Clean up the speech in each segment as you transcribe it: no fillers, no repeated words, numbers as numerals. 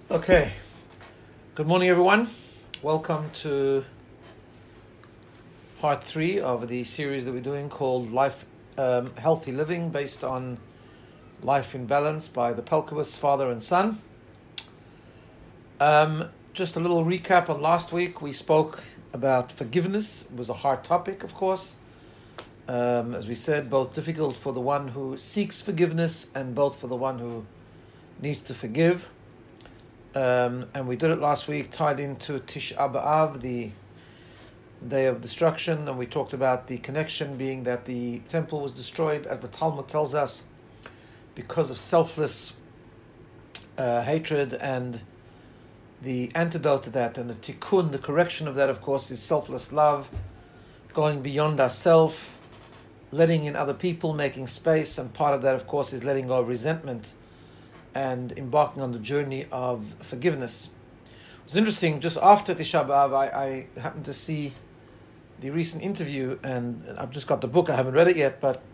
Okay, good morning everyone. Welcome to part 3 of the series that we're doing called Life Healthy Living, based on Life in Balance by the Pelcovitz, father and son. Just a little recap on last week. We spoke about forgiveness. It was a hard topic, of course. As we said, both difficult for the one who seeks forgiveness and both for the one who needs to forgive. And we did it last week, tied into Tisha B'Av, the day of destruction, and we talked about the connection being that the temple was destroyed, as the Talmud tells us, because of selfless hatred, and the antidote to that, and the tikkun, the correction of that, of course, is selfless love, going beyond ourselves, letting in other people, making space, and part of that, of course, is letting go of resentment and embarking on the journey of forgiveness. It was interesting, just after Tisha B'Av, I happened to see the recent interview, and I've just got the book, I haven't read it yet, but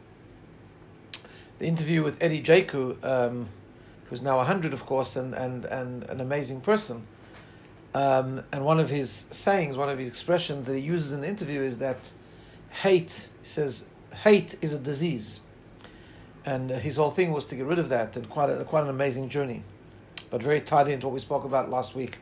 the interview with Eddie Jaku, who's now 100, of course, and an amazing person. And one of his sayings, one of his expressions that he uses in the interview is that hate, he says, hate is a disease. And his whole thing was to get rid of that, and quite an amazing journey, but very tied into what we spoke about last week.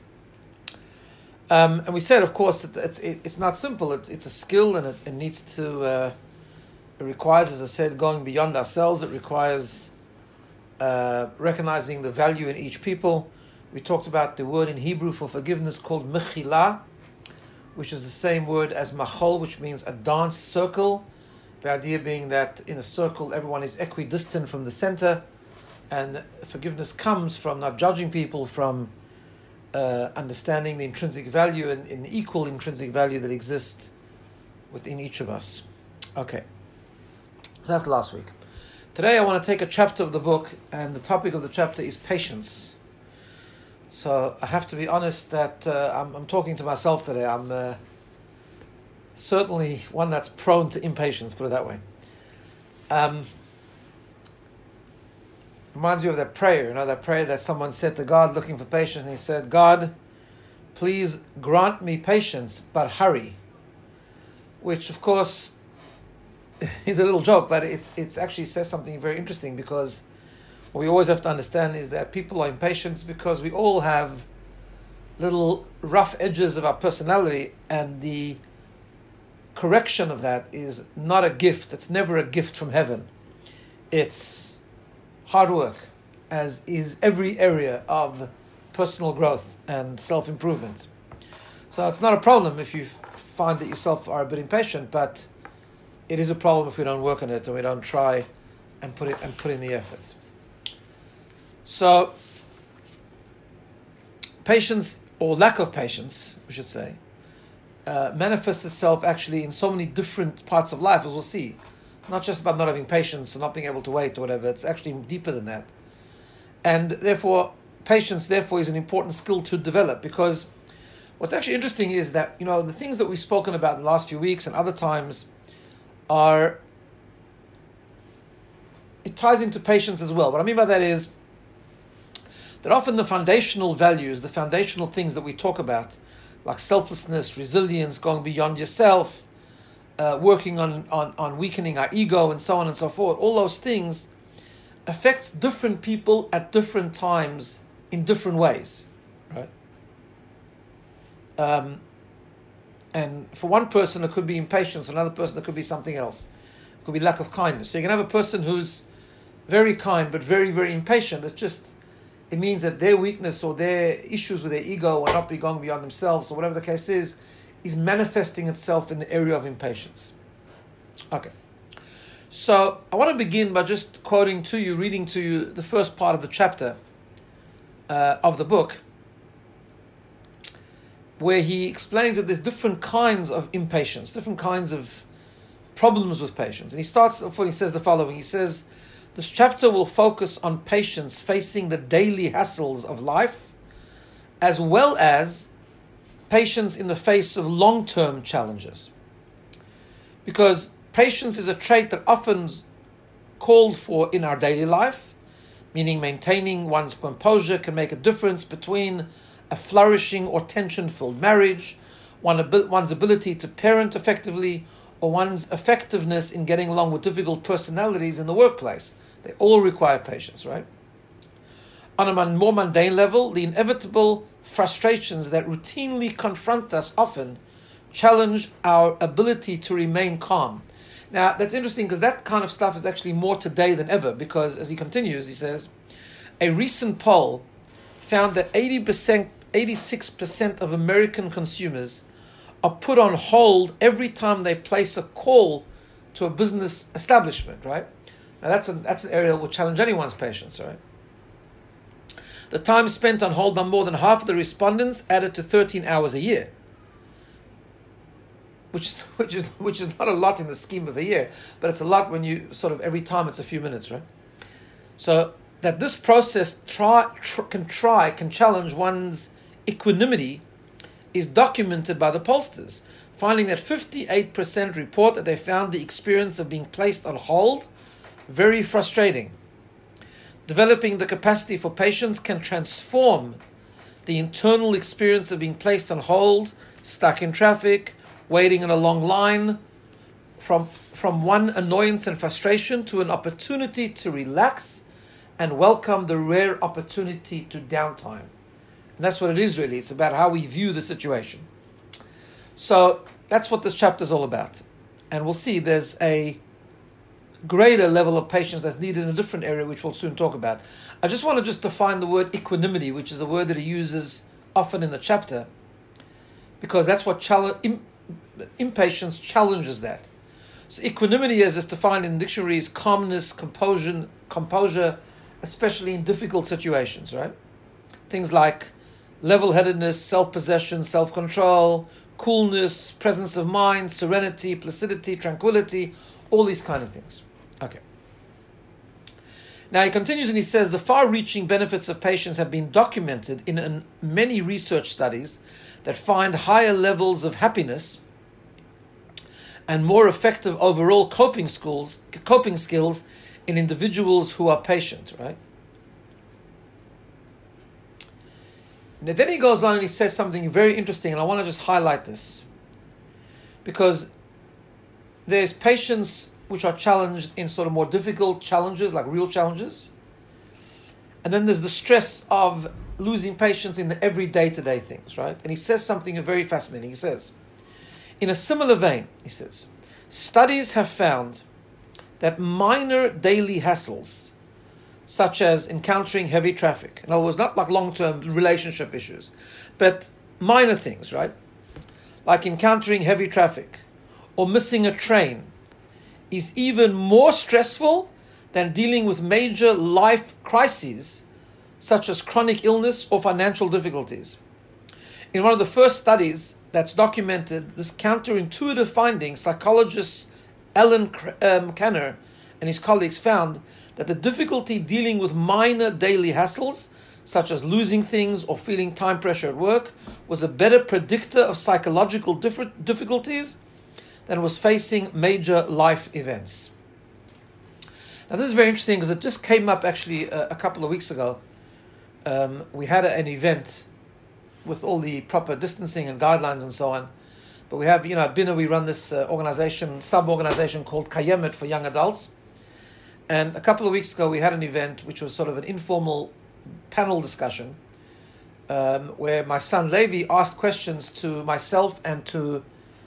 And we said, of course, that it's not simple. It's a skill, and it needs to. It requires, as I said, going beyond ourselves. It requires recognizing the value in each people. We talked about the word in Hebrew for forgiveness called mechila, which is the same word as machol, which means a dance circle. The idea being that in a circle, everyone is equidistant from the center, and forgiveness comes from not judging people, from understanding the intrinsic value and the equal intrinsic value that exists within each of us. Okay, that's last week. Today I want to take a chapter of the book, and the topic of the chapter is patience. So I have to be honest that I'm talking to myself today. I'm certainly one that's prone to impatience, put it that way. Reminds you of that prayer, that prayer that someone said to God looking for patience, and he said, God, please grant me patience, but hurry. Which, of course, is a little joke, but it's actually says something very interesting, because what we always have to understand is that people are impatient because we all have little rough edges of our personality, and the correction of that is not a gift. It's never a gift from heaven. It's hard work, as is every area of personal growth and self-improvement. So it's not a problem if you find that yourself are a bit impatient, but it is a problem if we don't work on it and we don't try and put in the efforts. So patience, or lack of patience, we should say, manifests itself actually in so many different parts of life, as we'll see. Not just about not having patience or not being able to wait or whatever. It's actually deeper than that. And therefore, patience is an important skill to develop, because what's actually interesting is that, the things that we've spoken about in the last few weeks and other times it ties into patience as well. What I mean by that is that often the foundational values, the foundational things that we talk about, like selflessness, resilience, going beyond yourself, working on weakening our ego, and so on and so forth, all those things affects different people at different times in different ways, right? And for one person it could be impatience, for another person it could be something else. It could be lack of kindness. So you can have a person who's very kind but very, very impatient. It means that their weakness or their issues with their ego, or not be going beyond themselves, or whatever the case is manifesting itself in the area of impatience. Okay. So I want to begin by just reading to you the first part of the chapter of the book, where he explains that there's different kinds of impatience, different kinds of problems with patience. And he starts off when he says the following. He says, this chapter will focus on patience facing the daily hassles of life, as well as patience in the face of long-term challenges. Because patience is a trait that often called for in our daily life, meaning maintaining one's composure can make a difference between a flourishing or tension-filled marriage, one's ability to parent effectively, or one's effectiveness in getting along with difficult personalities in the workplace. They all require patience, right? On a more mundane level, the inevitable frustrations that routinely confront us often challenge our ability to remain calm. Now, that's interesting because that kind of stuff is actually more today than ever, because as he continues, he says, a recent poll found that 86% of American consumers are put on hold every time they place a call to a business establishment, right? Now that's an area that will challenge anyone's patience, right? The time spent on hold by more than half of the respondents added to 13 hours a year, which is not a lot in the scheme of a year, but it's a lot when you sort of every time it's a few minutes, right? So that this process can challenge one's equanimity is documented by the pollsters, finding that 58% report that they found the experience of being placed on hold very frustrating. Developing the capacity for patience can transform the internal experience of being placed on hold, stuck in traffic, waiting in a long line, from one annoyance and frustration to an opportunity to relax and welcome the rare opportunity to downtime. And that's what it is really. It's about how we view the situation. So that's what this chapter is all about. And we'll see there's a greater level of patience that's needed in a different area, which we'll soon talk about. I just want to define the word equanimity, which is a word that he uses often in the chapter, because that's what impatience challenges that. So equanimity, as is defined in the dictionary, is calmness, composure, especially in difficult situations, right? Things like level-headedness, self-possession, self-control, coolness, presence of mind, serenity, placidity, tranquility, all these kind of things. Okay. Now he continues and he says, the far-reaching benefits of patience have been documented in many research studies that find higher levels of happiness and more effective overall coping skills in individuals who are patient, right? Now, then he goes on and he says something very interesting, and I want to just highlight this, because there's patience which are challenged in sort of more difficult challenges, like real challenges, and then there's the stress of losing patience in the everyday to-day things, right? And he says something very fascinating. He says, in a similar vein, he says, studies have found that minor daily hassles, such as encountering heavy traffic, in other words, not like long-term relationship issues, but minor things, right? Like encountering heavy traffic or missing a train, is even more stressful than dealing with major life crises, such as chronic illness or financial difficulties. In one of the first studies that's documented this counterintuitive finding, psychologist Alan Kanner and his colleagues found that the difficulty dealing with minor daily hassles, such as losing things or feeling time pressure at work, was a better predictor of psychological difficulties than was facing major life events. Now this is very interesting because it just came up actually a couple of weeks ago. We had an event with all the proper distancing and guidelines and so on. But we have, at Bina we run this sub-organization called Kayemet for young adults. And a couple of weeks ago we had an event which was sort of an informal panel discussion where my son Levi asked questions to myself and to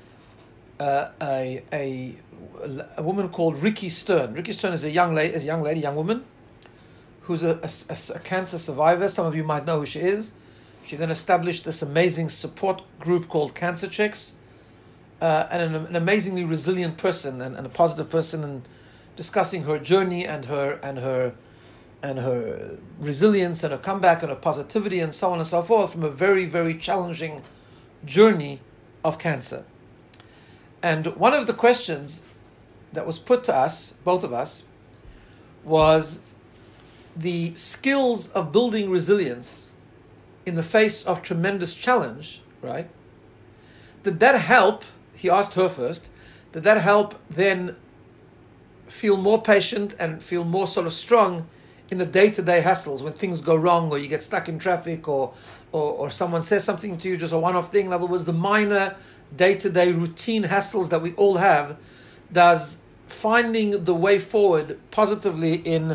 a woman called Ricky Stern. Ricky Stern is a young woman, who's a cancer survivor. Some of you might know who she is. She then established this amazing support group called Cancer Checks, and an amazingly resilient person and a positive person, and discussing her journey and her resilience and her comeback and her positivity and so on and so forth from a very, very challenging journey of cancer. And one of the questions that was put to us, both of us, was the skills of building resilience in the face of tremendous challenge, right? Did that help, he asked her first, did that help then feel more patient and feel more sort of strong in the day-to-day hassles, when things go wrong or you get stuck in traffic or someone says something to you, just a one-off thing. In other words, the minor day-to-day routine hassles that we all have, does finding the way forward positively in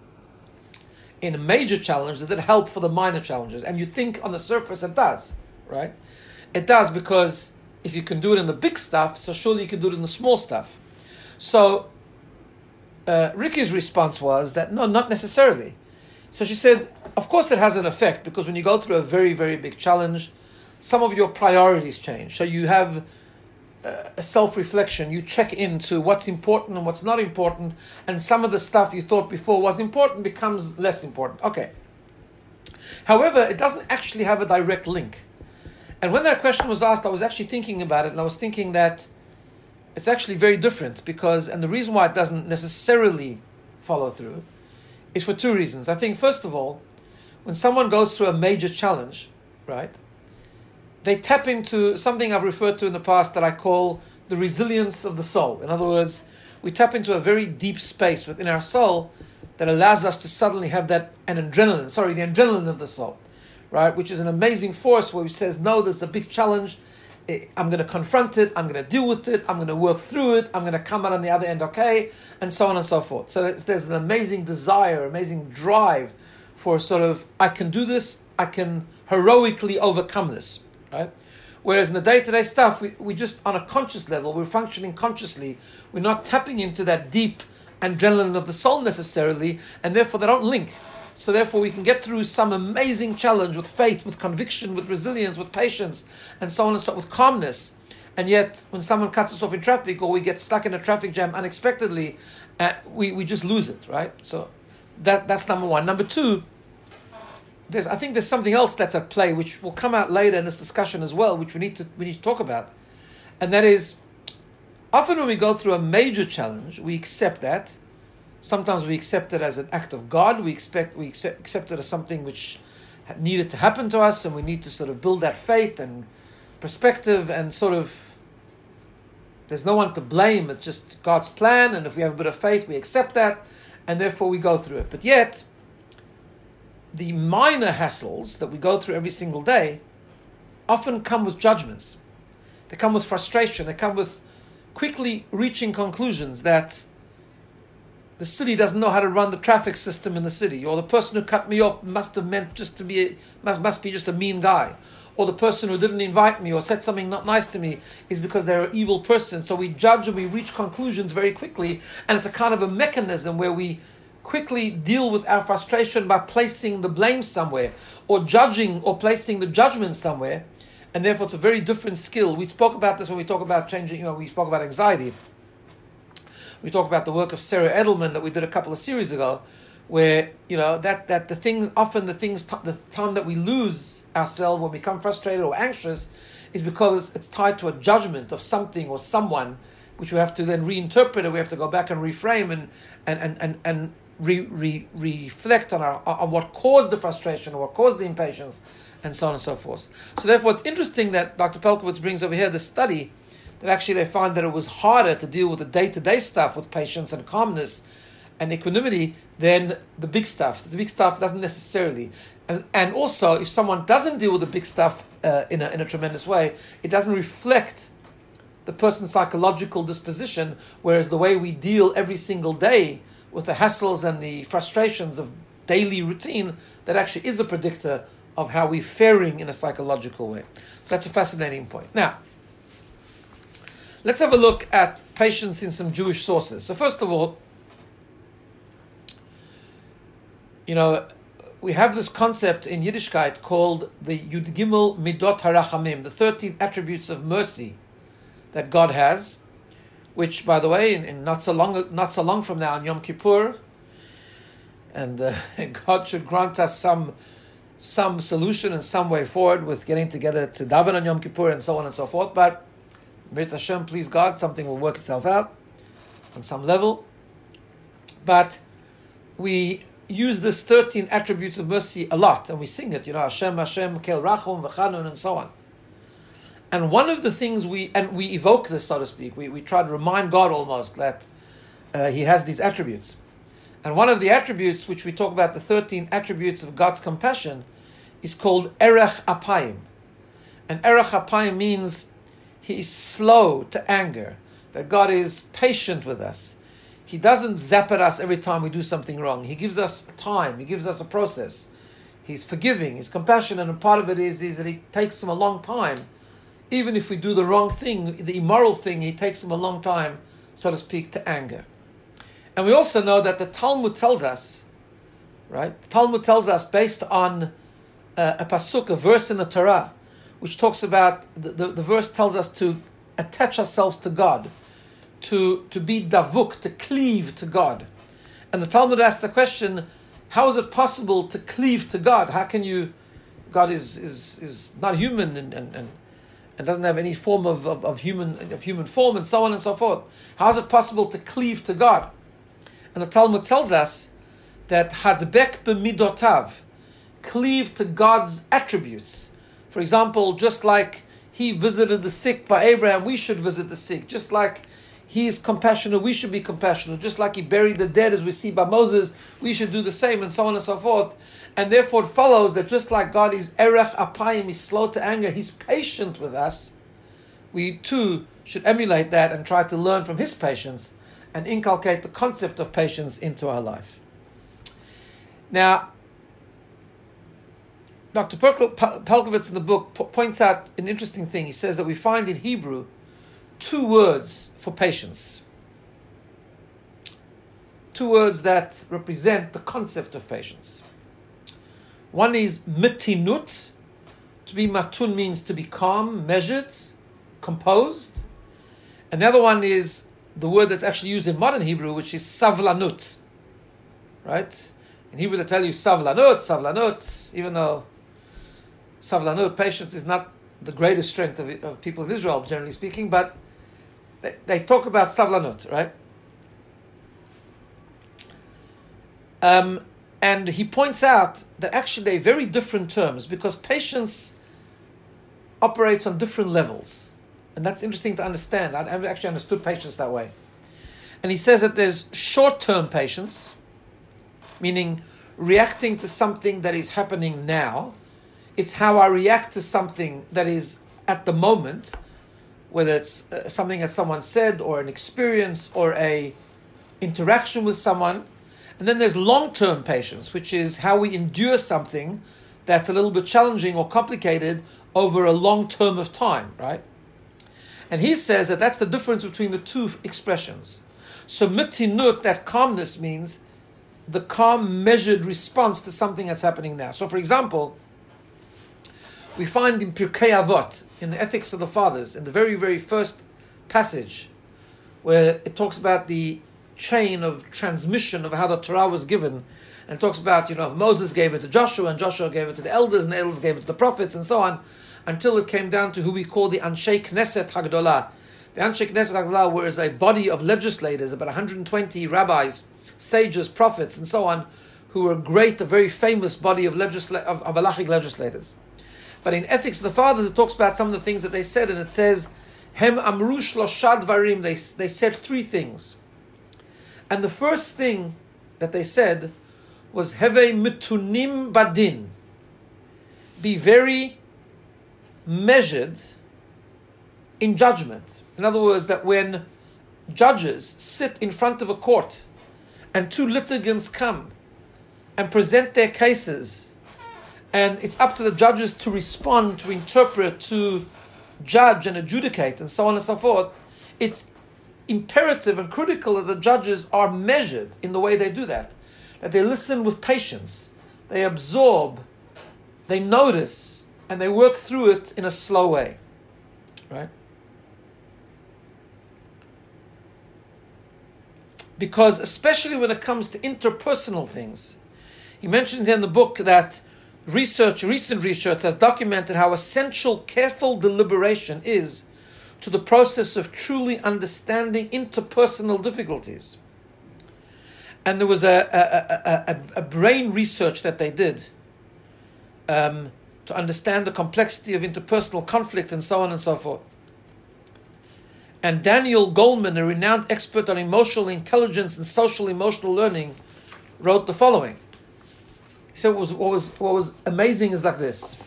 a major challenge, does it help for the minor challenges? And you think on the surface it does, right? It does, because if you can do it in the big stuff, so surely you can do it in the small stuff. So Ricky's response was that no, not necessarily. So she said, of course it has an effect, because when you go through a very, very big challenge, some of your priorities change. So you have a self-reflection. You check into what's important and what's not important, and some of the stuff you thought before was important becomes less important. Okay. However, it doesn't actually have a direct link. And when that question was asked, I was actually thinking about it, and I was thinking that it's actually very different, because, and the reason why it doesn't necessarily follow through is for two reasons. I think, first of all, when someone goes through a major challenge, right, they tap into something I've referred to in the past that I call the resilience of the soul. In other words, we tap into a very deep space within our soul that allows us to suddenly have the adrenaline of the soul, right, which is an amazing force where it says, no, there's a big challenge, I'm going to confront it, I'm going to deal with it, I'm going to work through it, I'm going to come out on the other end okay, and so on and so forth. So there's an amazing desire, amazing drive for sort of, I can do this, I can heroically overcome this, right? Whereas in the day-to-day stuff, we just, on a conscious level, we're functioning consciously, we're not tapping into that deep adrenaline of the soul necessarily, and therefore they don't link. So therefore we can get through some amazing challenge with faith, with conviction, with resilience, with patience, and so on and so forth, with calmness. And yet when someone cuts us off in traffic, or we get stuck in a traffic jam unexpectedly, we just lose it, right? So that's number one. Number two, I think there's something else that's at play, which will come out later in this discussion as well, which we need to talk about. And that is, often when we go through a major challenge, we accept that. Sometimes we accept it as an act of God. We accept it as something which needed to happen to us, and we need to sort of build that faith and perspective, and sort of, there's no one to blame. It's just God's plan, and if we have a bit of faith, we accept that, and therefore we go through it. But yet, the minor hassles that we go through every single day often come with judgments. They come with frustration. They come with quickly reaching conclusions that the city doesn't know how to run the traffic system in the city, or the person who cut me off must have meant just to must be just a mean guy, or the person who didn't invite me or said something not nice to me is because they're an evil person. So we judge and we reach conclusions very quickly, and it's a kind of a mechanism where we quickly deal with our frustration by placing the blame somewhere, or judging or placing the judgment somewhere, and therefore it's a very different skill. We spoke about this when we talk about changing, we spoke about anxiety. We talk about the work of Sarah Edelman that we did a couple of series ago, where, that the time that we lose ourselves when we become frustrated or anxious is because it's tied to a judgment of something or someone, which we have to then reinterpret, and we have to go back and reframe and reflect on what caused the frustration or what caused the impatience, and so on and so forth. So therefore it's interesting that Dr. Pelkowitz brings over here this study that actually they found that it was harder to deal with the day-to-day stuff with patience and calmness and equanimity than the big stuff. The big stuff doesn't necessarily. And also, if someone doesn't deal with the big stuff in a tremendous way, it doesn't reflect the person's psychological disposition, whereas the way we deal every single day with the hassles and the frustrations of daily routine, that actually is a predictor of how we're faring in a psychological way. So that's a fascinating point. Now, let's have a look at patience in some Jewish sources. So first of all, we have this concept in Yiddishkeit called the Yud Gimel Midot HaRachamim, the 13 attributes of mercy that God has, which, by the way, in not so long from now, on Yom Kippur, and God should grant us some solution and some way forward with getting together to daven on Yom Kippur and so on and so forth. But Mirz Hashem, please God, something will work itself out on some level. But we use this 13 attributes of mercy a lot, and we sing it, Hashem, Hashem, Kel Rachum, V'chanun, and so on. And one of the things we evoke this, so to speak, we try to remind God almost that He has these attributes. And one of the attributes, which we talk about, the 13 attributes of God's compassion, is called Erech Apayim. And Erech Apayim means He is slow to anger, that God is patient with us. He doesn't zap at us every time we do something wrong. He gives us time. He gives us a process. He's forgiving. He's compassionate. And part of it is that He takes Him a long time. Even if we do the wrong thing, the immoral thing, He takes Him a long time, so to speak, to anger. And we also know that the Talmud tells us, right? The Talmud tells us, based on a pasuk, a verse in the Torah, which talks about, the verse tells us to attach ourselves to God, to be davuk, to cleave to God. And the Talmud asks the question, how is it possible to cleave to God? How can you, God is not human and doesn't have any form of human form, and so on and so forth. How is it possible to cleave to God? And the Talmud tells us that hadbek b'midotav, cleave to God's attributes. For example, just like He visited the sick by Abraham, we should visit the sick. Just like He is compassionate, we should be compassionate. Just like He buried the dead, as we see by Moses, we should do the same, and so on and so forth. And therefore it follows that just like God is Erech Apayim, He's slow to anger, He's patient with us, we too should emulate that and try to learn from His patience and inculcate the concept of patience into our life. Now, Dr. Pelcovitz in the book points out an interesting thing. He says that we find in Hebrew 2 words for patience. 2 words that represent the concept of patience. One is mitinut. To be matun means to be calm, measured, composed. And the other one is the word that's actually used in modern Hebrew, which is savlanut. Right? In Hebrew they tell you savlanut, even though savlanut, patience, is not the greatest strength of people in Israel, generally speaking, but they talk about savlanut, right? And he points out that actually they're very different terms, because patience operates on different levels. And that's interesting to understand. I haven't actually understood patience that way. And he says that there's short-term patience, meaning reacting to something that is happening now. It's how I react to something that is at the moment, whether it's something that someone said, or an experience, or a interaction with someone. And then there's long-term patience, which is how we endure something that's a little bit challenging or complicated over a long term of time, right? And he says that that's the difference between the 2 expressions. So mitinut, that calmness, means the calm, measured response to something that's happening now. So for example, we find in Pirkei Avot, in the Ethics of the Fathers, in the very, very first passage, where it talks about the chain of transmission of how the Torah was given, and it talks about, Moses gave it to Joshua, and Joshua gave it to the elders, and the elders gave it to the prophets, and so on, until it came down to who we call the Anshe Knesset Hagdolah. The Anshe Knesset Hagdolah was a body of legislators, about 120 rabbis, sages, prophets, and so on, who were great, a very famous body of halachic legislators. But in Ethics of the Fathers, it talks about some of the things that they said, and it says, Hem amru shlosha dvarim, they said 3 things. And the first thing that they said was, Heve mitunim badin, be very measured in judgment. In other words, that when judges sit in front of a court and 2 litigants come and present their cases, and it's up to the judges to respond, to interpret, to judge and adjudicate, and so on and so forth, it's imperative and critical that the judges are measured in the way they do that they listen with patience, they absorb, they notice, and they work through it in a slow way, right? Because especially when it comes to interpersonal things, he mentions in the book that recent research has documented how essential careful deliberation is to the process of truly understanding interpersonal difficulties. And there was a brain research that they did to understand the complexity of interpersonal conflict and so on and so forth. And Daniel Goleman, a renowned expert on emotional intelligence and social emotional learning, wrote the following. He said what was amazing is like this.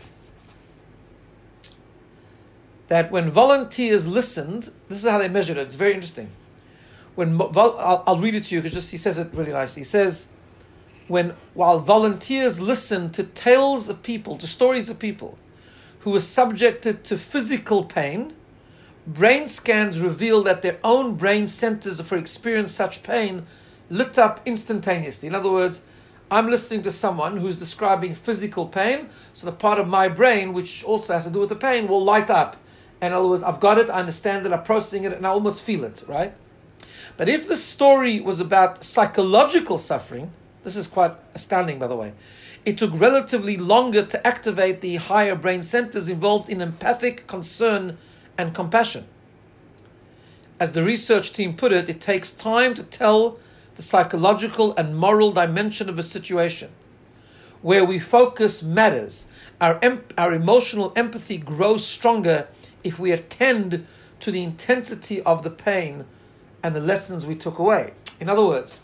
That when volunteers listened, this is how they measured it. It's very interesting. I'll read it to you because he says it really nicely. He says, while volunteers listened to tales of people, to stories of people who were subjected to physical pain, brain scans revealed that their own brain centers for experiencing such pain lit up instantaneously. In other words, I'm listening to someone who's describing physical pain, so the part of my brain, which also has to do with the pain, will light up. In other words, I've got it, I understand it, I'm processing it, and I almost feel it, right? But if the story was about psychological suffering, this is quite astounding, by the way, it took relatively longer to activate the higher brain centers involved in empathic concern and compassion. As the research team put it, it takes time to tell the psychological and moral dimension of a situation. Where we focus matters. Our emotional empathy grows stronger if we attend to the intensity of the pain and the lessons we took away. In other words,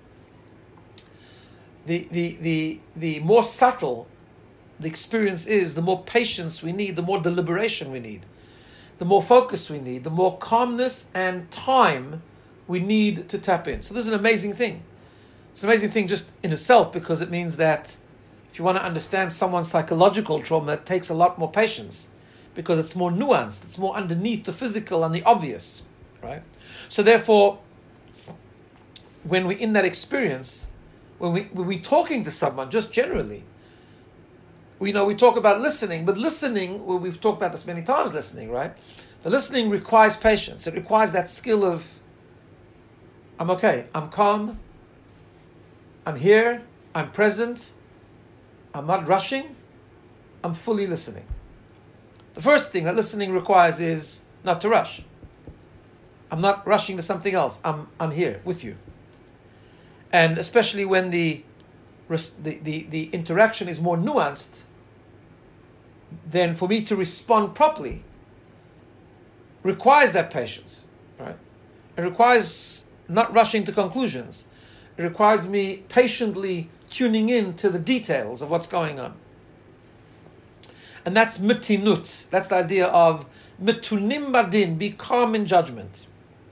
the more subtle the experience is, the more patience we need, the more deliberation we need, the more focus we need, the more calmness and time we need to tap in. So this is an amazing thing. It's an amazing thing just in itself, because it means that if you want to understand someone's psychological trauma, it takes a lot more patience, because it's more nuanced, it's more underneath the physical and the obvious, right? So therefore, when we're in that experience, when we're talking to someone, just generally, we talk about listening, but listening, well, we've talked about this many times, listening, right? But listening requires patience. It requires that skill of, I'm okay, I'm calm, I'm here, I'm present, I'm not rushing, I'm fully listening. The first thing that listening requires is not to rush. I'm not rushing to something else. I'm here with you. And especially when the interaction is more nuanced, then for me to respond properly requires that patience, right? It requires not rushing to conclusions. It requires me patiently tuning in to the details of what's going on. And that's mitinut. That's the idea of mitunim badin, be calm in judgment.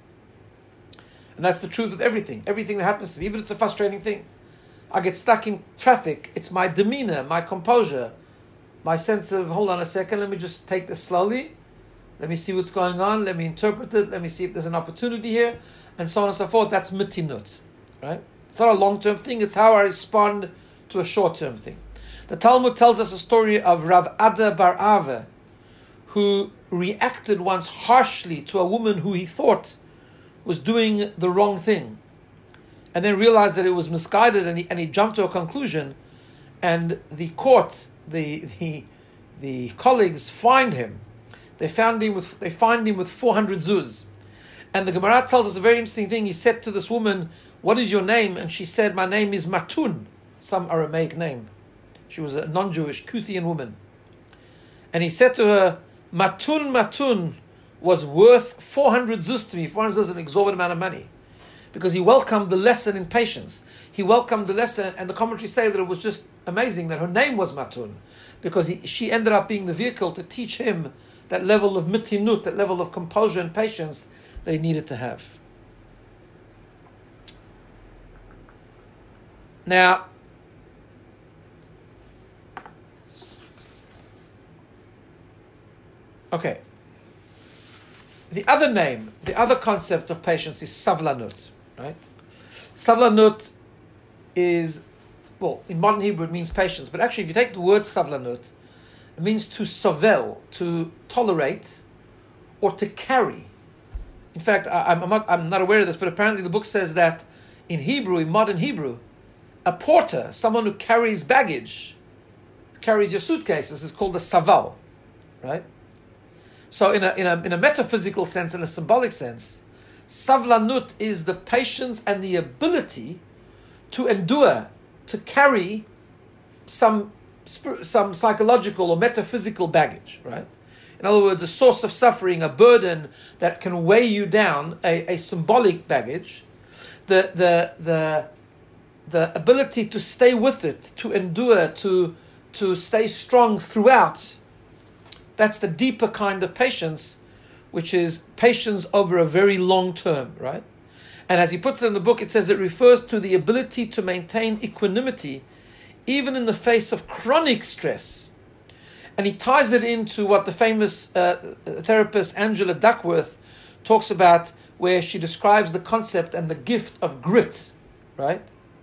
And that's the truth with everything. Everything that happens to me, even if it's a frustrating thing. I get stuck in traffic. It's my demeanor, my composure, my sense of, hold on a second, let me just take this slowly. Let me see what's going on. Let me interpret it. Let me see if there's an opportunity here. And so on and so forth. That's mitinut, right? It's not a long-term thing. It's how I respond to a short-term thing. The Talmud tells us a story of Rav Ada bar Ava, who reacted once harshly to a woman who he thought was doing the wrong thing, and then realized that it was misguided, and he jumped to a conclusion, and the court, the colleagues fined him. They fined him with 400 zuz. And the Gemara tells us a very interesting thing. He said to this woman, "What is your name?" And she said, "My name is Matun," some Aramaic name. She was a non-Jewish Kuthian woman. And he said to her, Matun was worth 400 zuz to me. 400 zuz is an exorbitant amount of money. Because he welcomed the lesson in patience. He welcomed the lesson, and the commentaries say that it was just amazing that her name was Matun, because she ended up being the vehicle to teach him that level of mitinut, that level of composure and patience that he needed to have. Now, okay. The other concept of patience is savlanut, right? Savlanut is, well, in modern Hebrew it means patience, but actually if you take the word savlanut, it means to sovel, to tolerate, or to carry. In fact, I'm not aware of this, but apparently the book says that in Hebrew, in modern Hebrew, a porter, someone who carries baggage, carries your suitcases, is called a saval, right? So in a metaphysical sense, in a symbolic sense, savlanut is the patience and the ability to endure, to carry some psychological or metaphysical baggage, right? In other words, a source of suffering, a burden that can weigh you down, a symbolic baggage. The the ability to stay with it, to endure, to stay strong throughout, that's the deeper kind of patience, which is patience over a very long term, right? And as he puts it in the book, it says it refers to the ability to maintain equanimity even in the face of chronic stress. And he ties it into what the famous therapist Angela Duckworth talks about, where she describes the concept and the gift of grit, right?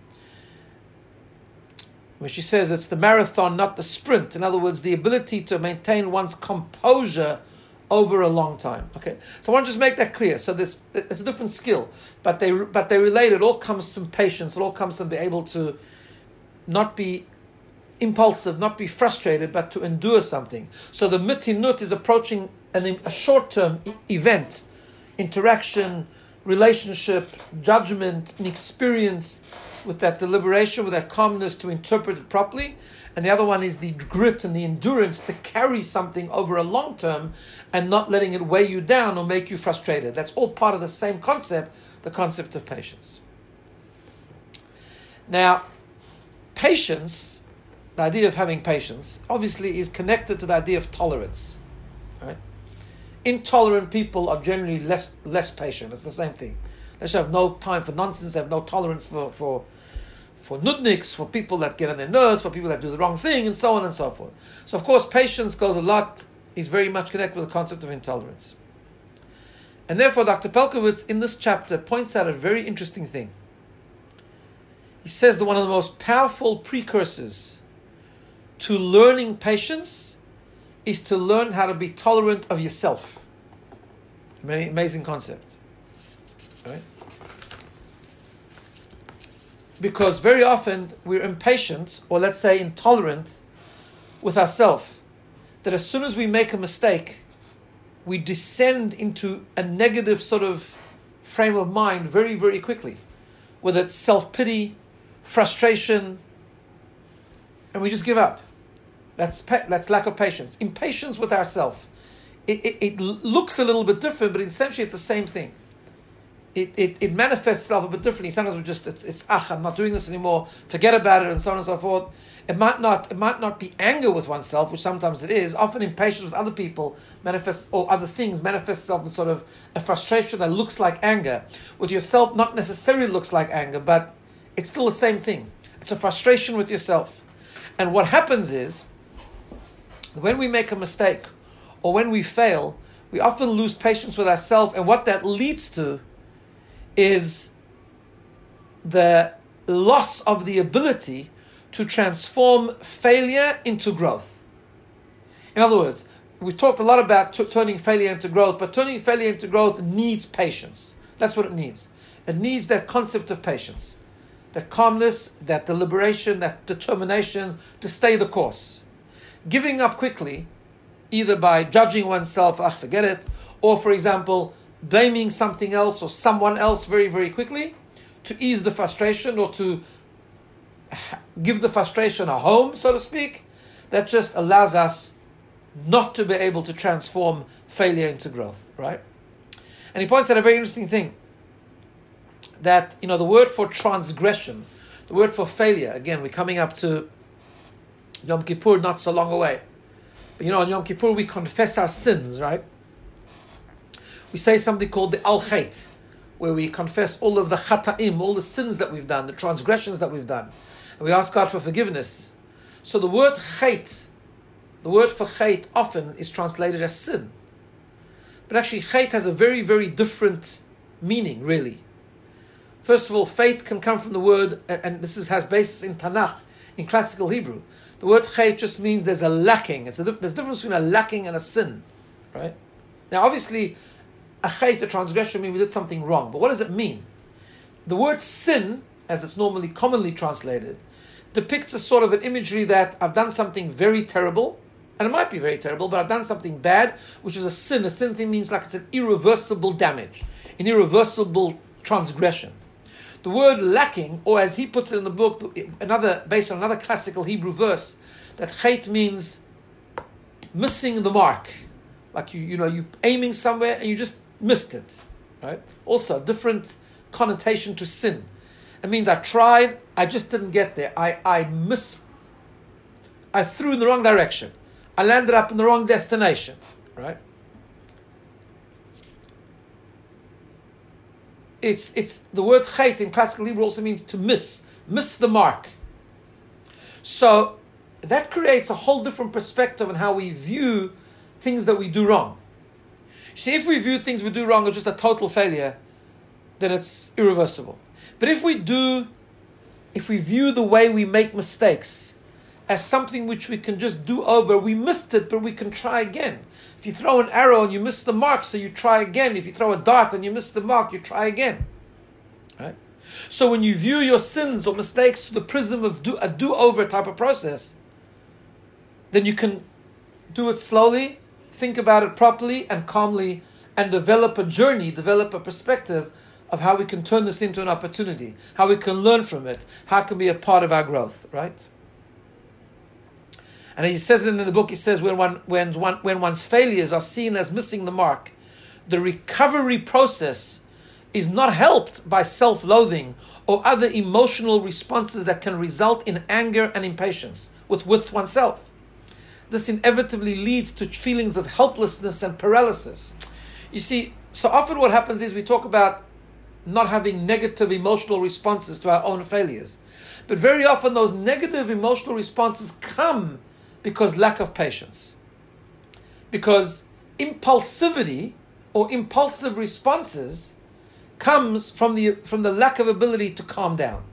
Where she says it's the marathon, not the sprint. In other words, the ability to maintain one's composure over a long time. Okay, so I want to just make that clear. So it's a different skill, but they relate. It all comes from patience. It all comes from being able to not be impulsive, not be frustrated, but to endure something. So the mitinut is approaching a short-term event, interaction, relationship, judgment, an experience with that deliberation, with that calmness to interpret it properly. And the other one is the grit and the endurance to carry something over a long term and not letting it weigh you down or make you frustrated. That's all part of the same concept, the concept of patience. Now, patience, the idea of having patience, obviously is connected to the idea of tolerance. Right? Intolerant people are generally less patient. It's the same thing. They should have no time for nonsense, they have no tolerance for nudniks, for people that get on their nerves, for people that do the wrong thing, and so on and so forth. So, of course, patience is very much connected with the concept of intolerance. And therefore, Dr. Pelcovitz, in this chapter, points out a very interesting thing. He says that one of the most powerful precursors to learning patience is to learn how to be tolerant of yourself. Very amazing concept. Right? Because very often we're impatient, or let's say intolerant, with ourselves. That as soon as we make a mistake, we descend into a negative sort of frame of mind very, very quickly. Whether it's self-pity, frustration, and we just give up. That's lack of patience. Impatience with ourselves. It looks a little bit different, but essentially it's the same thing. It manifests itself a bit differently. Sometimes we just I'm not doing this anymore. Forget about it, and so on and so forth. It might not be anger with oneself, which sometimes it is. Often impatience with other people manifests, or other things manifests itself in sort of a frustration that looks like anger. With yourself, not necessarily looks like anger, but it's still the same thing. It's a frustration with yourself. And what happens is, when we make a mistake or when we fail, we often lose patience with ourselves, and what that leads to is the loss of the ability to transform failure into growth. In other words, we've talked a lot about turning failure into growth, but turning failure into growth needs patience. That's what it needs. It needs that concept of patience, that calmness, that deliberation, that determination to stay the course. Giving up quickly, either by judging oneself, forget it, or, for example, blaming something else or someone else very, very quickly to ease the frustration or to give the frustration a home, so to speak, that just allows us not to be able to transform failure into growth, right? And he points out a very interesting thing, that, the word for transgression, the word for failure, again, we're coming up to Yom Kippur not so long away. But on Yom Kippur we confess our sins, right? We say something called the Al-Chait, where we confess all of the Chata'im, all the sins that we've done, the transgressions that we've done. And we ask God for forgiveness. So the word Chait, the word for Chait often is translated as sin. But actually Chait has a very, very different meaning, really. First of all, Chait can come from the word, and this has basis in Tanakh, in classical Hebrew. The word Chait just means there's a lacking. There's a difference between a lacking and a sin, right? Now obviously, a chait, a transgression, means we did something wrong. But what does it mean? The word sin, as it's normally commonly translated, depicts a sort of an imagery that I've done something very terrible, and it might be very terrible, but I've done something bad, which is a sin. A sin thing means like it's an irreversible damage, an irreversible transgression. The word lacking, or as he puts it in the book, based on another classical Hebrew verse, that chait means missing the mark. Like you aiming somewhere and you just missed it, right? Also, different connotation to sin. It means I tried, I just didn't get there. I threw in the wrong direction. I landed up in the wrong destination, right? It's the word chait in classical Hebrew also means to miss the mark. So that creates a whole different perspective on how we view things that we do wrong. See, if we view things we do wrong as just a total failure, then it's irreversible. But if we view the way we make mistakes as something which we can just do over, we missed it, but we can try again. If you throw an arrow and you miss the mark, so you try again. If you throw a dart and you miss the mark, you try again. Right? So when you view your sins or mistakes through the prism of a do-over type of process, then you can do it slowly, think about it properly and calmly, and develop a journey, develop a perspective of how we can turn this into an opportunity, how we can learn from it, how it can be a part of our growth, right? And he says in the book, he says when one's failures are seen as missing the mark, the recovery process is not helped by self-loathing or other emotional responses that can result in anger and impatience with oneself. This inevitably leads to feelings of helplessness and paralysis. You see, so often what happens is we talk about not having negative emotional responses to our own failures. But very often those negative emotional responses come because lack of patience. Because impulsivity or impulsive responses comes from the lack of ability to calm down.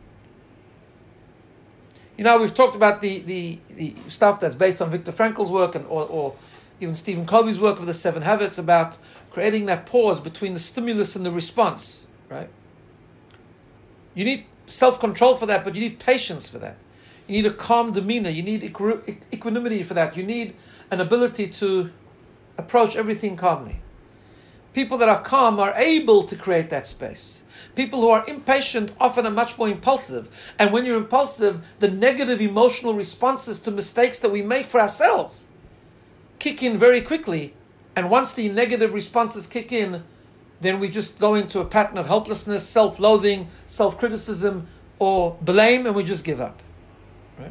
You know, we've talked about the stuff that's based on Viktor Frankl's work or even Stephen Covey's work of the 7 Habits about creating that pause between the stimulus and the response, right? You need self-control for that, but you need patience for that. You need a calm demeanor. You need equanimity for that. You need an ability to approach everything calmly. People that are calm are able to create that space. People who are impatient often are much more impulsive. And when you're impulsive, the negative emotional responses to mistakes that we make for ourselves kick in very quickly. And once the negative responses kick in, then we just go into a pattern of helplessness, self-loathing, self-criticism, or blame, and we just give up. Right?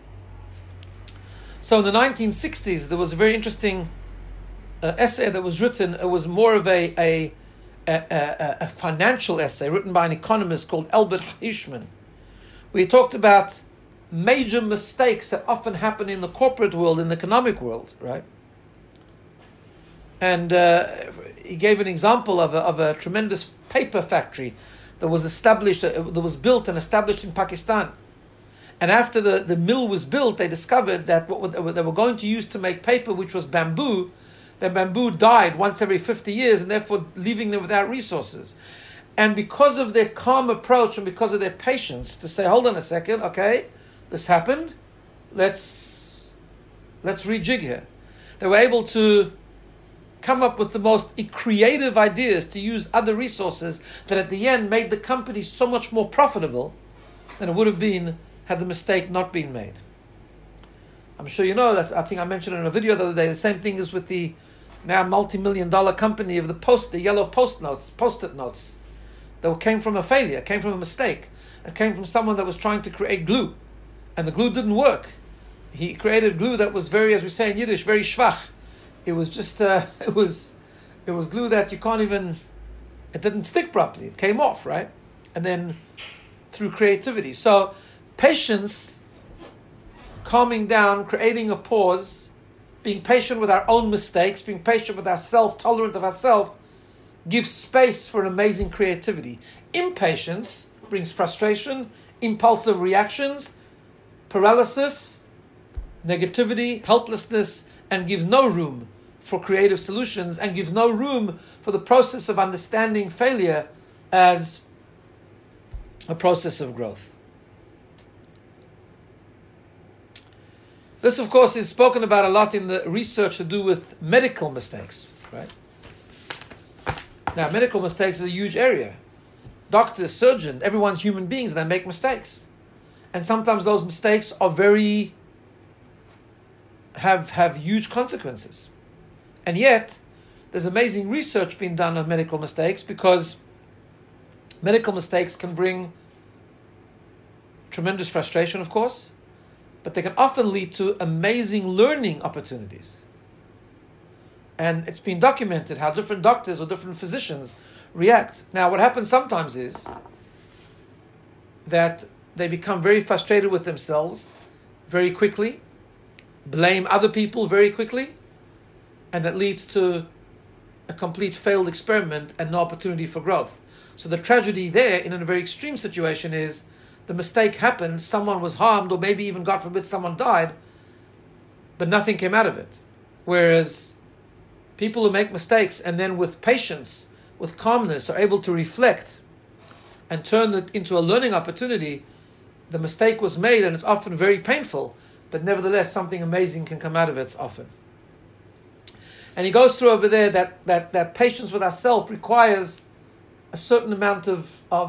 So in the 1960s, there was a very interesting essay that was written. It was more of a financial essay written by an economist called Albert Hirschman. We talked about major mistakes that often happen in the corporate world, in the economic world, right? And he gave an example of a tremendous paper factory that was established, that was built and established in Pakistan. And after the mill was built, they discovered that what they were going to use to make paper, which was bamboo, the bamboo died once every 50 years, and therefore leaving them without resources. And because of their calm approach and because of their patience to say, hold on a second, okay, this happened, let's rejig here. They were able to come up with the most creative ideas to use other resources that at the end made the company so much more profitable than it would have been had the mistake not been made. I'm sure you know that. I think I mentioned in a video the other day, the same thing is with the now multi-million-dollar company of the yellow post-it notes that came from a failure, came from a mistake. It came from someone that was trying to create glue, and the glue didn't work. He created glue that was very, as we say in Yiddish, very schwach. It was just, it was glue that you can't even, it didn't stick properly. It came off, right? And then through creativity. So patience, calming down, creating a pause, being patient with our own mistakes, being patient with ourselves, tolerant of ourselves, gives space for an amazing creativity. Impatience brings frustration, impulsive reactions, paralysis, negativity, helplessness, and gives no room for creative solutions and gives no room for the process of understanding failure as a process of growth. This, of course, is spoken about a lot in the research to do with medical mistakes, right? Now, medical mistakes is a huge area. Doctors, surgeons, everyone's human beings, and they make mistakes. And sometimes those mistakes are have huge consequences. And yet, there's amazing research being done on medical mistakes because medical mistakes can bring tremendous frustration, of course, but they can often lead to amazing learning opportunities. And it's been documented how different doctors or different physicians react. Now, what happens sometimes is that they become very frustrated with themselves very quickly, blame other people very quickly, and that leads to a complete failed experiment and no opportunity for growth. So the tragedy there, in a very extreme situation, is the mistake happened, someone was harmed, or maybe even, God forbid, someone died, but nothing came out of it. Whereas people who make mistakes and then with patience, with calmness, are able to reflect and turn it into a learning opportunity, the mistake was made and it's often very painful, but nevertheless something amazing can come out of it often. And he goes through over there that patience with ourselves requires a certain amount of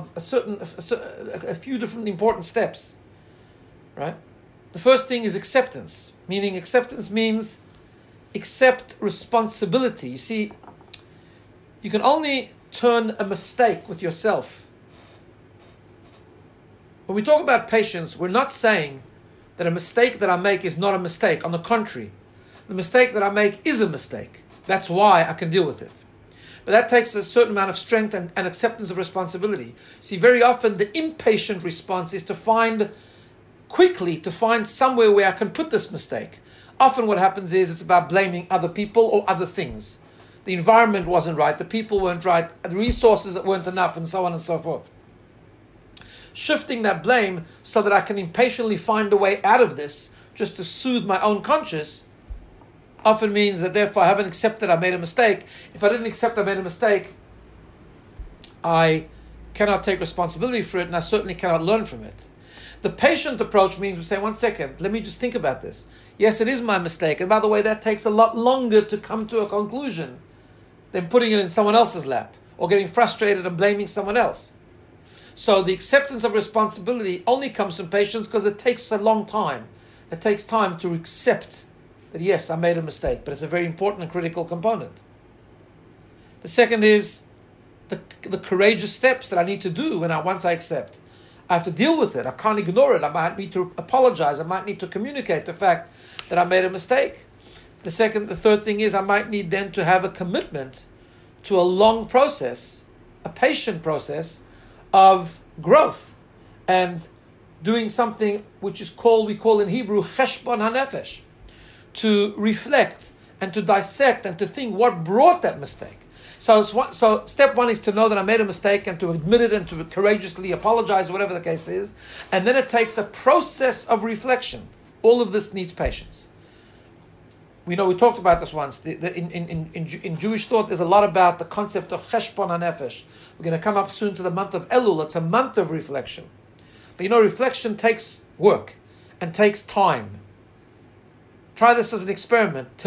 a few different important steps, right? The first thing is acceptance, meaning acceptance means accept responsibility. You see, you can only turn a mistake with yourself. When we talk about patience, we're not saying that a mistake that I make is not a mistake. On the contrary, the mistake that I make is a mistake. That's why I can deal with it. But that takes a certain amount of strength and acceptance of responsibility. See, very often the impatient response is to find somewhere where I can put this mistake. Often what happens is it's about blaming other people or other things. The environment wasn't right, the people weren't right, the resources weren't enough, and so on and so forth. Shifting that blame so that I can impatiently find a way out of this, just to soothe my own conscience, often means that therefore I haven't accepted I made a mistake. If I didn't accept I made a mistake, I cannot take responsibility for it, and I certainly cannot learn from it. The patient approach means we say, 1 second, let me just think about this. Yes, it is my mistake, and by the way, that takes a lot longer to come to a conclusion than putting it in someone else's lap or getting frustrated and blaming someone else. So the acceptance of responsibility only comes from patience because it takes a long time. It takes time to accept that yes, I made a mistake, but it's a very important and critical component. The second is the courageous steps that I need to do once I accept. I have to deal with it. I can't ignore it. I might need to apologize. I might need to communicate the fact that I made a mistake. The third thing is I might need then to have a commitment to a long process, a patient process of growth and doing something which is we call in Hebrew, cheshbon hanefesh, to reflect and to dissect and to think what brought that mistake. So step one is to know that I made a mistake and to admit it and to courageously apologize, whatever the case is. And then it takes a process of reflection. All of this needs patience. We talked about this once. In Jewish thought, there's a lot about the concept of cheshbon hanefesh. We're going to come up soon to the month of Elul. It's a month of reflection. But reflection takes work and takes time. Try this as an experiment.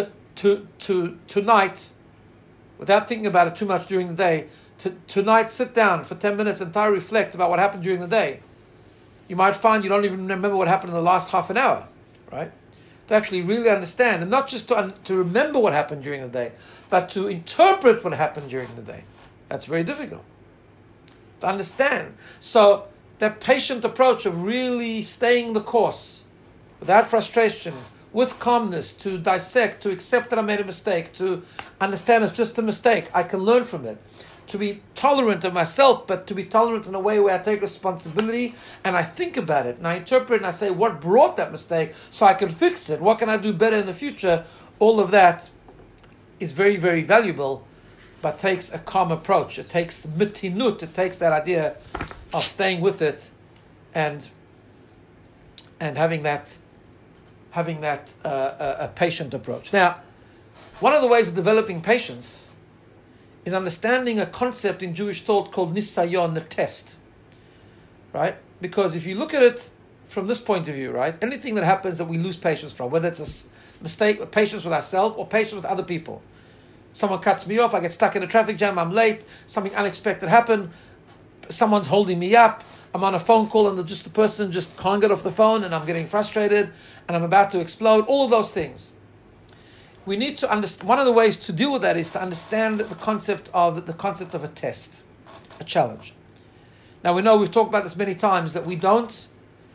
Tonight, without thinking about it too much during the day, tonight sit down for 10 minutes and try to reflect about what happened during the day. You might find you don't even remember what happened in the last half an hour, right? To actually really understand, and not just to remember what happened during the day, but to interpret what happened during the day. That's very difficult to understand. So that patient approach of really staying the course, without frustration, with calmness, to dissect, to accept that I made a mistake, to understand it's just a mistake, I can learn from it, to be tolerant of myself, but to be tolerant in a way where I take responsibility and I think about it and I interpret and I say what brought that mistake so I can fix it, what can I do better in the future. All of that is very, very valuable, but takes a calm approach. It takes mitinut, it takes that idea of staying with it and having that a patient approach. Now, one of the ways of developing patience is understanding a concept in Jewish thought called nisayon, the test, right? Because if you look at it from this point of view, right, anything that happens that we lose patience from, whether it's a mistake, patience with ourselves or patience with other people. Someone cuts me off, I get stuck in a traffic jam, I'm late, something unexpected happened, someone's holding me up, I'm on a phone call and the person just can't get off the phone and I'm getting frustrated and I'm about to explode, all of those things. We need to understand, one of the ways to deal with that is to understand the concept of a test, a challenge. Now we know we've talked about this many times that we don't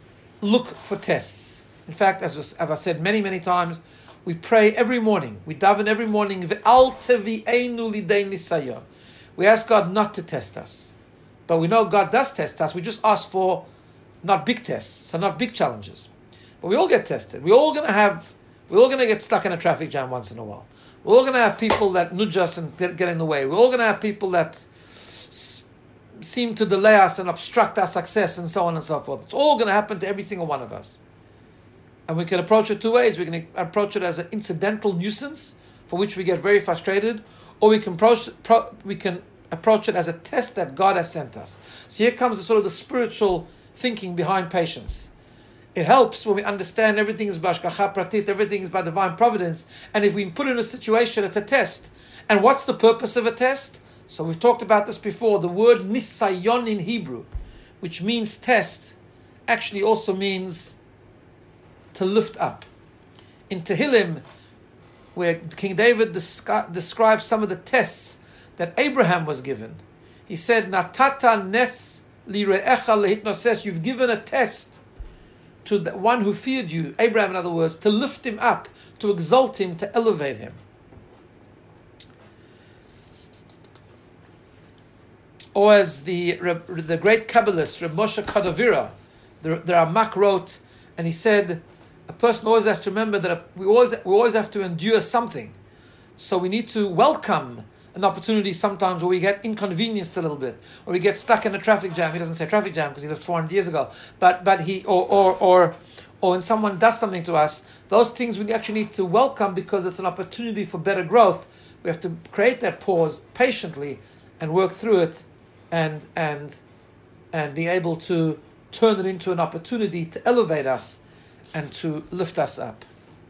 look for tests. In fact, as I said many, many times, we pray every morning. We daven every morning. Ve'al tevi'enu lidei nisayon. We ask God not to test us. But we know God does test us. We just ask for not big tests, so not big challenges. But we all get tested. We're all going to get stuck in a traffic jam once in a while. We're all going to have people that nudge us and get in the way. We're all going to have people that seem to delay us and obstruct our success and so on and so forth. It's all going to happen to every single one of us. And we can approach it two ways. We can approach it as an incidental nuisance for which we get very frustrated, or we can approach it as a test that God has sent us. So here comes the spiritual thinking behind patience. It helps when we understand everything is b'hashgacha pratit, everything is by divine providence, and if we put in a situation, it's a test. And what's the purpose of a test? So we've talked about this before. The word nisayon in Hebrew, which means test, actually also means to lift up. In Tehillim, where King David describes some of the tests that Abraham was given, he said, Natata nes lire'echa lehitnoses, you've given a test to the one who feared you, Abraham in other words, to lift him up, to exalt him, to elevate him. Or as the great Kabbalist, Reb Moshe Kadavira, the Ramak wrote, and he said, a person always has to remember that we always have to endure something. So we need to welcome an opportunity sometimes where we get inconvenienced a little bit, or we get stuck in a traffic jam. He doesn't say traffic jam because he lived 400 years ago, but he or when someone does something to us, those things we actually need to welcome because it's an opportunity for better growth. We have to create that pause patiently and work through it, and be able to turn it into an opportunity to elevate us and to lift us up.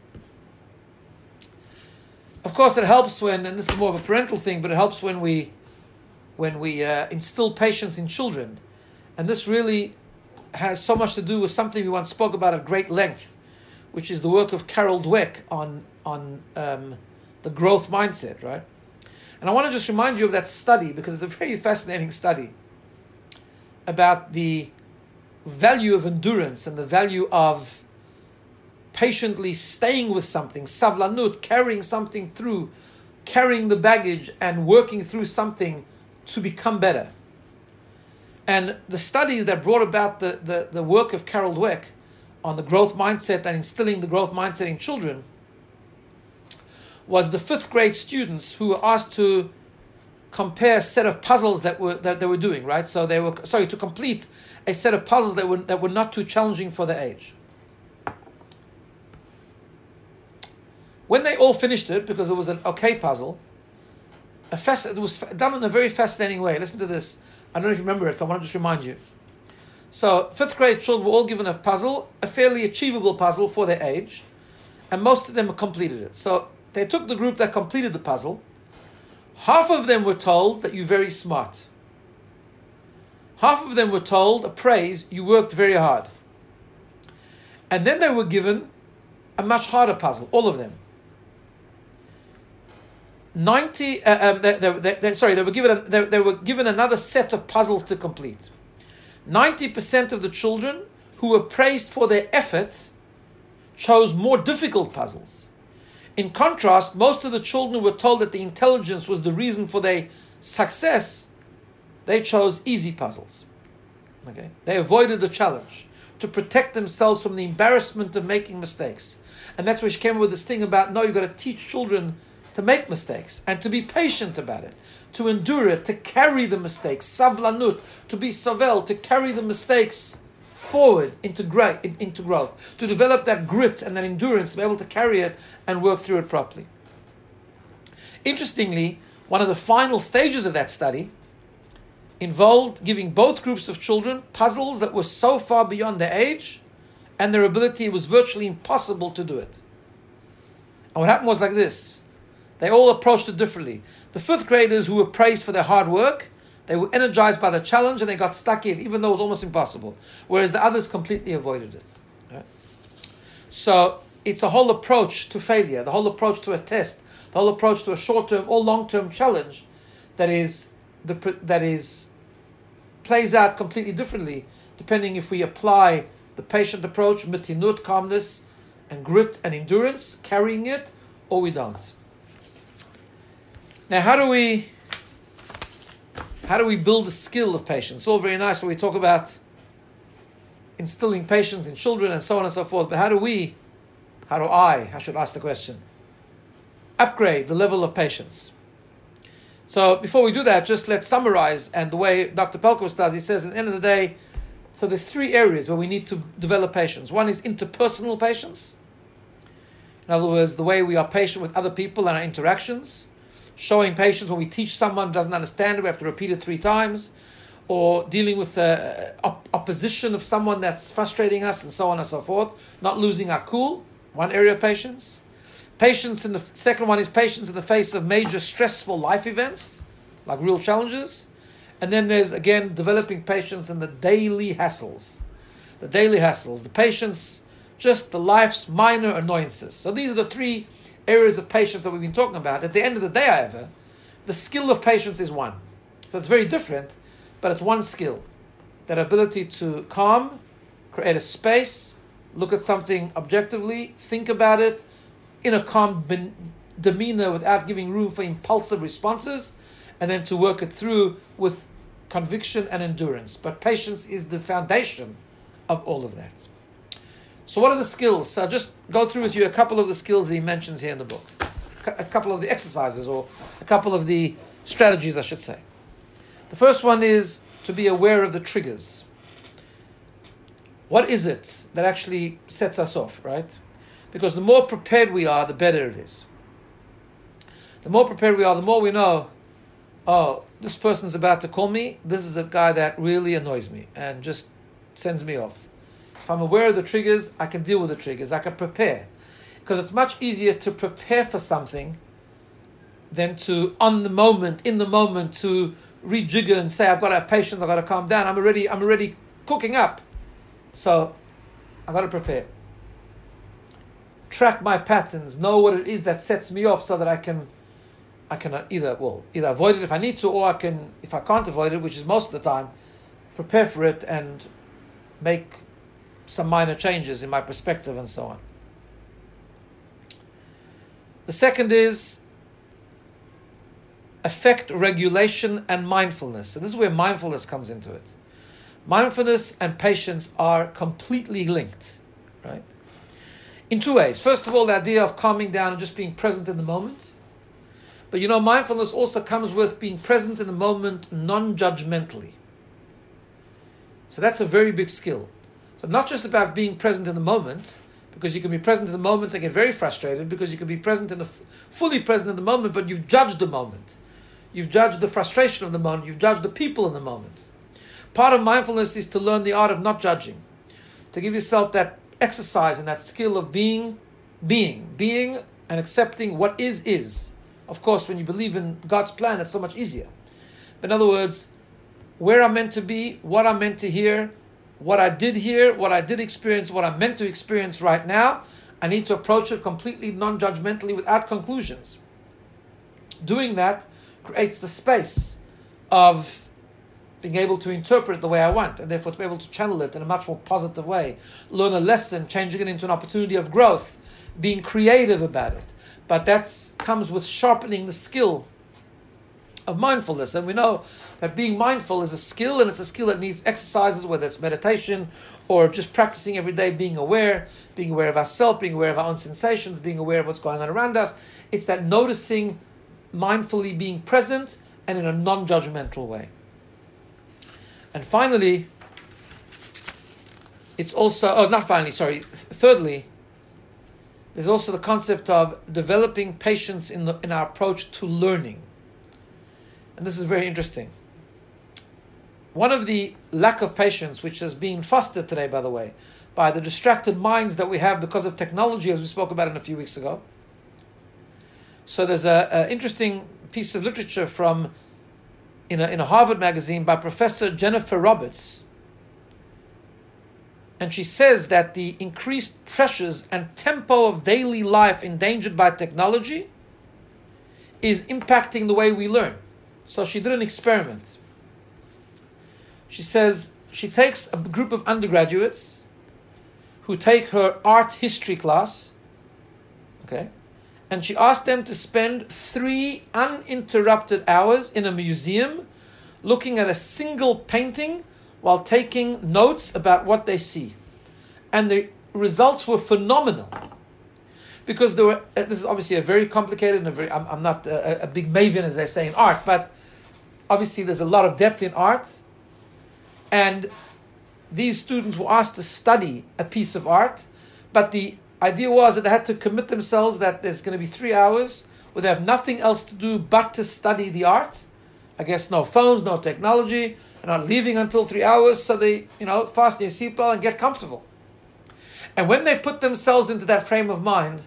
Of course, it helps when, and this is more of a parental thing, but it helps when we instill patience in children. And this really has so much to do with something we once spoke about at great length, which is the work of Carol Dweck on the growth mindset, right? And I want to just remind you of that study, because it's a very fascinating study about the value of endurance and the value of patiently staying with something, savlanut, carrying something through, carrying the baggage and working through something to become better. And the study that brought about the work of Carol Dweck on the growth mindset and instilling the growth mindset in children was the 5th grade students who were asked to compare a set of puzzles that they were doing, right? So they were to complete a set of puzzles that were not too challenging for their age. When they all finished it, because it was an okay puzzle, it was done in a very fascinating way. Listen to this. I don't know if you remember it, so I want to just remind you. So 5th grade children were all given a puzzle, a fairly achievable puzzle for their age, and most of them completed it. So they took the group that completed the puzzle. Half of them were told that you're very smart. Half of them were told a praise, you worked very hard. And then they were given a much harder puzzle, all of them. They were given another set of puzzles to complete. 90% of the children who were praised for their effort chose more difficult puzzles. In contrast, most of the children were told that the intelligence was the reason for their success. They chose easy puzzles. Okay? They avoided the challenge to protect themselves from the embarrassment of making mistakes. And that's where she came up with this thing about, no, you've got to teach children to make mistakes and to be patient about it, to endure it, to carry the mistakes, savlanut, to be savel, to carry the mistakes forward into growth, to develop that grit and that endurance, to be able to carry it and work through it properly. Interestingly, one of the final stages of that study involved giving both groups of children puzzles that were so far beyond their age and their ability, it was virtually impossible to do it. And what happened was like this. They all approached it differently. The 5th graders who were praised for their hard work, they were energized by the challenge and they got stuck in, even though it was almost impossible. Whereas the others completely avoided it. Right? So it's a whole approach to failure, the whole approach to a test, the whole approach to a short-term or long-term challenge that plays out completely differently, depending if we apply the patient approach, mitinut, calmness, and grit and endurance, carrying it, or we don't. Now, how do we build the skill of patience? It's all very nice when we talk about instilling patience in children and so on and so forth, but how do I should ask the question, upgrade the level of patience? So before we do that, just let's summarize, and the way Dr. Pelkos does, he says at the end of the day, so there's three areas where we need to develop patience. One is interpersonal patience. In other words, the way we are patient with other people and our interactions. Showing patience when we teach someone who doesn't understand, we have to repeat it 3 times. Or dealing with opposition of someone that's frustrating us and so on and so forth. Not losing our cool, one area of patience. Second one is patience in the face of major stressful life events, like real challenges. And then there's, again, developing patience in the daily hassles. The patience, just the life's minor annoyances. So these are the 3 areas of patience that we've been talking about. At the end of the day, however, the skill of patience is one. So it's very different, but it's one skill. That ability to calm, create a space, look at something objectively, think about it in a calm demeanor without giving room for impulsive responses, and then to work it through with conviction and endurance. But patience is the foundation of all of that. So what are the skills? So I'll just go through with you a couple of the skills that he mentions here in the book. A couple of the exercises, or a couple of the strategies, I should say. The first one is to be aware of the triggers. What is it that actually sets us off, right? Because the more prepared we are, the better it is. The more prepared we are, the more we know, oh, this person's about to call me. This is a guy that really annoys me and just sends me off. If I'm aware of the triggers, I can deal with the triggers. I can prepare. Because it's much easier to prepare for something than to, in the moment, to rejigger and say, I've got to have patience, I've got to calm down. I'm already cooking up. So I've got to prepare. Track my patterns, know what it is that sets me off so that I can either avoid it if I need to, or if I can't avoid it, which is most of the time, prepare for it and make some minor changes in my perspective and so on. The second is affect regulation and mindfulness. So this is where mindfulness comes into it. Mindfulness and patience are completely linked, right? In 2 ways. First of all, the idea of calming down and just being present in the moment. But mindfulness also comes with being present in the moment non-judgmentally. So that's a very big skill. So not just about being present in the moment, because you can be present in the moment and get very frustrated, because you can be fully present in the moment, but you've judged the moment. You've judged the frustration of the moment. You've judged the people in the moment. Part of mindfulness is to learn the art of not judging. To give yourself that exercise and that skill of being and accepting what is. Of course, when you believe in God's plan, it's so much easier. In other words, where I'm meant to be, what I'm meant to hear, what I did hear, what I did experience, what I'm meant to experience right now, I need to approach it completely non-judgmentally without conclusions. Doing that creates the space of being able to interpret it the way I want, and therefore to be able to channel it in a much more positive way, learn a lesson, changing it into an opportunity of growth, being creative about it. But that comes with sharpening the skill of mindfulness. And we know that being mindful is a skill, and it's a skill that needs exercises, whether it's meditation or just practicing every day, being aware of ourselves, being aware of our own sensations, being aware of what's going on around us. It's that noticing, mindfully being present, and in a non-judgmental way. And finally, thirdly, there's also the concept of developing patience in our approach to learning. And this is very interesting. One of the lack of patience, which has been fostered today, by the way, by the distracted minds that we have because of technology, as we spoke about in a few weeks ago. So there's an interesting piece of literature from in a Harvard magazine by Professor Jennifer Roberts. And she says that the increased pressures and tempo of daily life endangered by technology is impacting the way we learn. So she did an experiment. She says she takes a group of undergraduates who take her art history class, okay, and she asked them to spend 3 uninterrupted hours in a museum looking at a single painting while taking notes about what they see. And the results were phenomenal. Because there were, this is obviously a very complicated and I'm not a big maven, as they say in art, but obviously there's a lot of depth in art. And these students were asked to study a piece of art, but the idea was that they had to commit themselves that there's going to be 3 hours where they have nothing else to do but to study the art. I guess no phones, no technology, they're not leaving until 3 hours, so they, fasten their seatbelt and get comfortable. And when they put themselves into that frame of mind,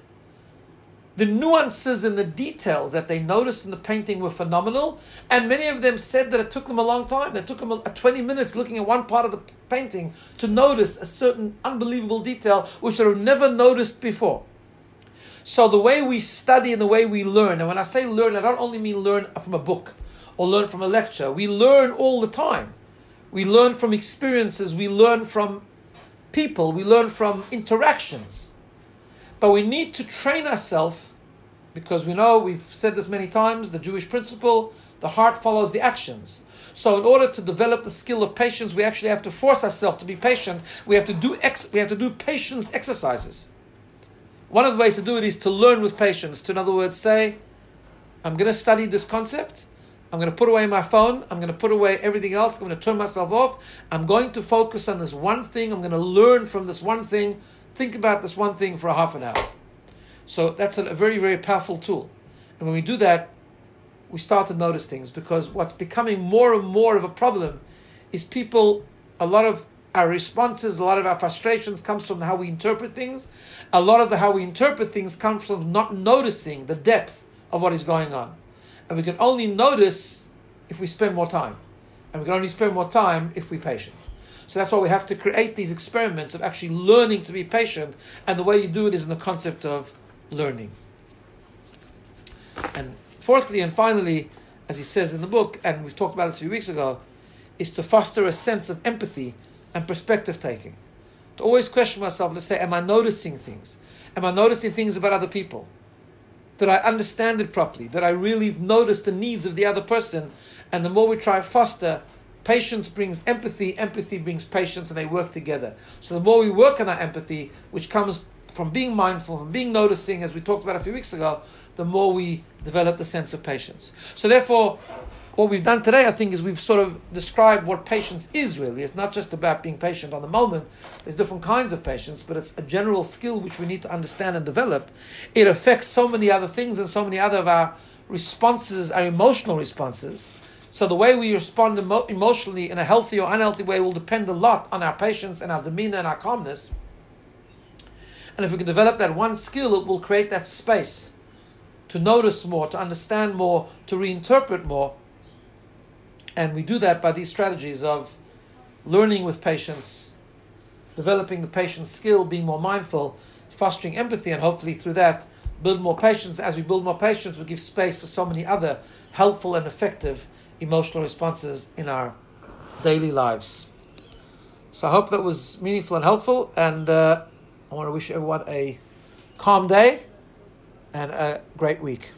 the nuances and the details that they noticed in the painting were phenomenal, and many of them said that it took them a long time. It took them 20 minutes looking at one part of the painting to notice a certain unbelievable detail which they have never noticed before. So the way we study and the way we learn, and when I say learn, I don't only mean learn from a book or learn from a lecture. We learn all the time. We learn from experiences, we learn from people, we learn from interactions. But we need to train ourselves, because we know, we've said this many times, the Jewish principle, the heart follows the actions. So in order to develop the skill of patience, we actually have to force ourselves to be patient. We have to do patience exercises. One of the ways to do it is to learn with patience. To, in other words, say, I'm going to study this concept. I'm going to put away my phone. I'm going to put away everything else. I'm going to turn myself off. I'm going to focus on this one thing. I'm going to learn from this one thing. Think about this one thing for a half an hour. So that's a very, very powerful tool. And when we do that, we start to notice things, because what's becoming more and more of a problem is people, a lot of our responses, a lot of our frustrations comes from how we interpret things. A lot of how we interpret things comes from not noticing the depth of what is going on. And we can only notice if we spend more time. And we can only spend more time if we're patient. So that's why we have to create these experiments of actually learning to be patient. And the way you do it is in the concept of learning. And fourthly and finally, as he says in the book, and we've talked about this a few weeks ago, is to foster a sense of empathy and perspective taking. To always question myself and say, am I noticing things? Am I noticing things about other people? Did I understand it properly? Did I really notice the needs of the other person? And the more we try to foster, patience brings empathy, empathy brings patience, and they work together. So the more we work on our empathy, which comes from being mindful, from being noticing, as we talked about a few weeks ago, the more we develop the sense of patience. So therefore, what we've done today, I think, is we've sort of described what patience is really. It's not just about being patient on the moment. There's different kinds of patience, but it's a general skill which we need to understand and develop. It affects so many other things and so many other of our responses, our emotional responses. So the way we respond emotionally in a healthy or unhealthy way will depend a lot on our patience and our demeanor and our calmness. And if we can develop that one skill, it will create that space to notice more, to understand more, to reinterpret more. And we do that by these strategies of learning with patience, developing the patience skill, being more mindful, fostering empathy, and hopefully through that, build more patience. As we build more patience, we give space for so many other helpful and effective emotional responses in our daily lives. So I hope that was meaningful and helpful, and I want to wish everyone a calm day and a great week.